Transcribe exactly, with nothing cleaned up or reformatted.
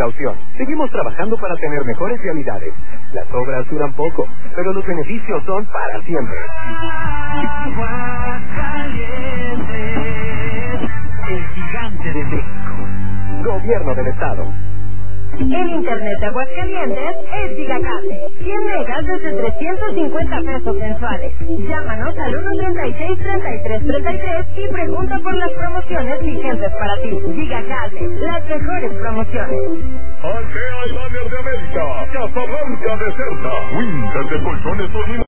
precaución. Seguimos trabajando para tener mejores realidades. Las obras duran poco, pero los beneficios son para siempre. Aguascalientes, el gigante de México. Gobierno del Estado. El internet de Aguascalientes es Gigacable. cien megas desde trescientos cincuenta pesos mensuales. Llámanos al uno treinta y seis, treinta y tres treinta y tres y pregunta por las promociones vigentes para ti. Gigacable, las mejores promociones. Altea y Banner de América, Casablanca de Certa, Winter de Colchones dos mil